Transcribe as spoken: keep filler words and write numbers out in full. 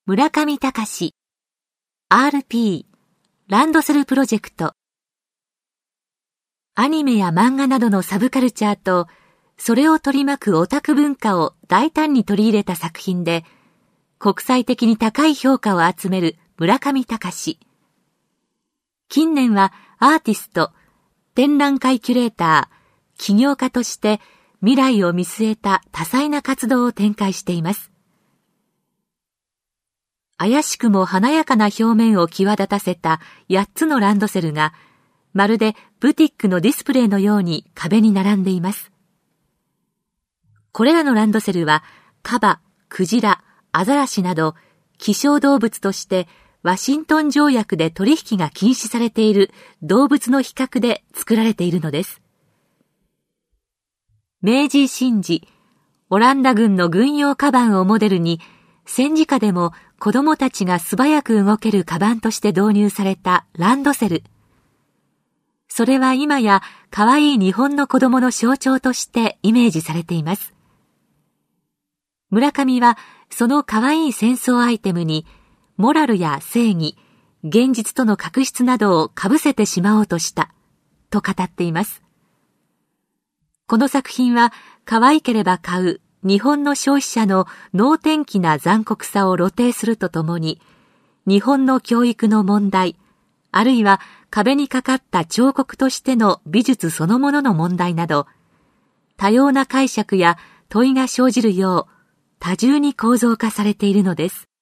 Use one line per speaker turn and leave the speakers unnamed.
村上隆 アールピー ランドセルプロジェクト。アニメや漫画などのサブカルチャーとそれを取り巻くオタク文化を大胆に取り入れた作品で国際的に高い評価を集める村上隆。近年はアーティスト、展覧会キュレーター、起業家として未来を見据えた多彩な活動を展開しています。怪しくも華やかな表面を際立たせたやっつのランドセルがまるでブティックのディスプレイのように壁に並んでいます。これらのランドセルはカバ、クジラ、アザラシなど希少動物としてワシントン条約で取引が禁止されている動物の比較で作られているのです。明治神事、オランダ軍の軍用カバンをモデルに戦時下でも子供たちが素早く動けるカバンとして導入されたランドセル。それは今や可愛い日本の子供の象徴としてイメージされています。村上はその可愛い戦争アイテムにモラルや正義、現実との確執などをかぶせてしまおうとしたと語っています。この作品は可愛ければ買う日本の消費者の能天気な残酷さを露呈するとともに、日本の教育の問題、あるいは壁にかかった彫刻としての美術そのものの問題など、多様な解釈や問いが生じるよう多重に構造化されているのです。